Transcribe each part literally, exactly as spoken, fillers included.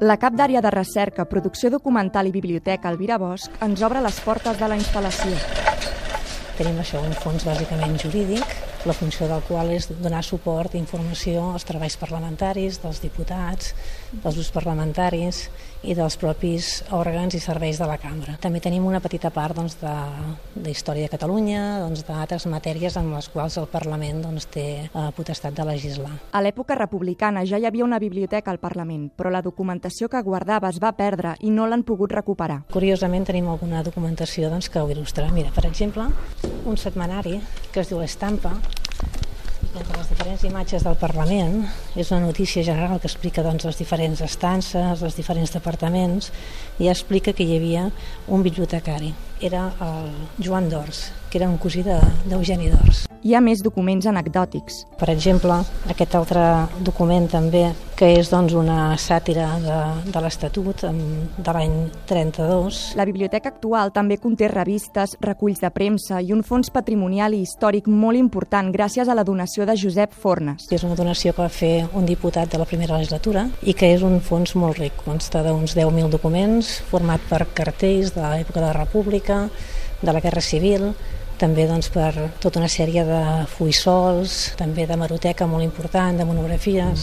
La cap d'àrea de recerca, producció documental i biblioteca, Elvira Bosch, ens obre les portes de la instal·lació. Tenim això, un fons bàsicament jurídic, la funció del qual és donar suport i informació als treballs parlamentaris, dels diputats, dels grups parlamentaris i dels propis òrgans i serveis de la cambra. També tenim una petita part doncs, de, de història de Catalunya, doncs, d'altres matèries en les quals el Parlament doncs, té eh, potestat de legislar. A l'època republicana ja hi havia una biblioteca al Parlament, però la documentació que guardava es va perdre i no l'han pogut recuperar. Curiosament tenim alguna documentació doncs, que ho il·lustra. Mira, per exemple, un setmanari que es diu L'Estampa, i entre les diferents imatges del Parlament és una notícia general que explica doncs, les diferents estances, els diferents departaments, i ja explica que hi havia un bibliotecari. Era el Joan d'Ors, que era un cosí d'Eugeni d'Ors. Hi ha més documents anecdòtics. Per exemple, aquest altre document també, que és doncs, una sàtira de, de l'Estatut de l'any trenta-dos. La biblioteca actual també conté revistes, reculls de premsa i un fons patrimonial i històric molt important gràcies a la donació de Josep Fornes. És una donació que va fer un diputat de la primera legislatura i que és un fons molt ric. Consta d'uns deu mil documents, format per cartells de l'època de la República, de la Guerra Civil, també doncs, per tota una sèrie de fuïssols, també d'hemeroteca molt important, de monografies.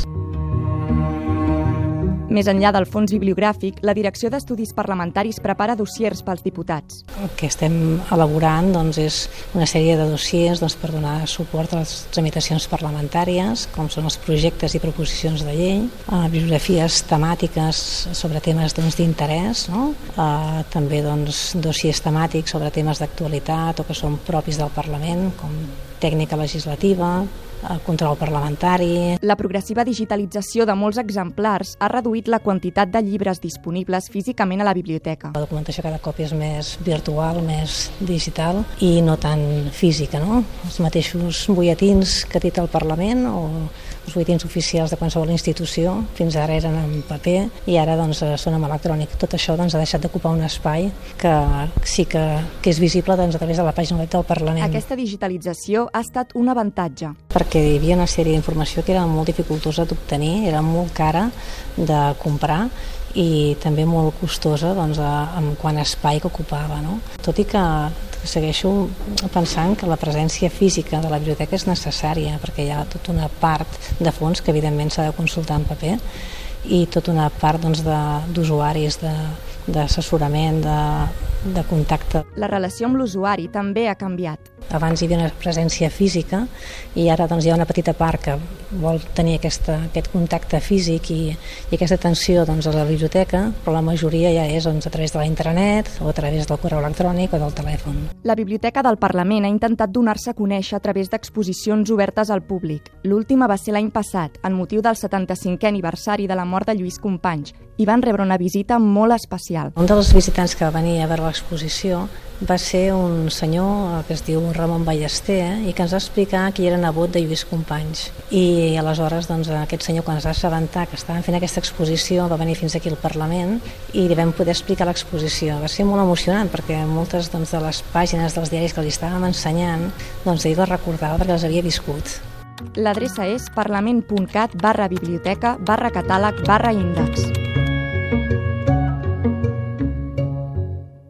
Més enllà del fons bibliogràfic, la Direcció d'Estudis Parlamentaris prepara dossiers pels diputats. El que estem elaborant doncs, és una sèrie de dossiers doncs, per donar suport a les tramitacions parlamentàries, com són els projectes i proposicions de llei, eh, bibliografies temàtiques sobre temes doncs, d'interès, no? eh, també doncs, dossiers temàtics sobre temes d'actualitat o que són propis del Parlament, com tècnica legislativa, control parlamentari. La progressiva digitalització de molts exemplars ha reduït la quantitat de llibres disponibles físicament a la biblioteca. La documentació cada cop és més virtual, més digital i no tan física, no? Els mateixos butlletins que dit el Parlament o els butlletins oficials de qualsevol institució fins ara eren en paper i ara doncs, són en electrònic. Tot això doncs, ha deixat d'ocupar un espai que sí que, que és visible doncs, a través de la pàgina web del Parlament. Aquesta digitalització ha estat un avantatge. Perquè hi havia una sèrie d'informació que era molt dificultosa d'obtenir, era molt cara de comprar i també molt costosa doncs, en quant a espai que ocupava. No? Tot i que segueixo pensant que la presència física de la biblioteca és necessària perquè hi ha tota una part de fons que evidentment s'ha de consultar en paper i tota una part doncs, d'usuaris, de, d'assessorament, de, de contacte. La relació amb l'usuari també ha canviat. Abans hi havia una presència física i ara doncs, hi ha una petita part que vol tenir aquesta, aquest contacte físic i, i aquesta atenció doncs, a la biblioteca, però la majoria ja és doncs, a través de la internet o a través del correu electrònic o del telèfon. La Biblioteca del Parlament ha intentat donar-se a conèixer a través d'exposicions obertes al públic. L'última va ser l'any passat, en motiu del setanta-cinquè aniversari de la mort de Lluís Companys, i van rebre una visita molt especial. Un dels visitants que va venir a veure l'exposició va ser un senyor que es diu Ramon Ballester eh, i que ens va explicar que era nebot de Lluís Companys. I aleshores doncs, aquest senyor, quan es va assabentar que estaven fent aquesta exposició, va venir fins aquí al Parlament i li vam poder explicar l'exposició. Va ser molt emocionant perquè moltes doncs, de les pàgines dels diaris que li estàvem ensenyant doncs, ell les recordava perquè les havia viscut. L'adreça és parlament punt cat barra biblioteca barra catàleg barra índex.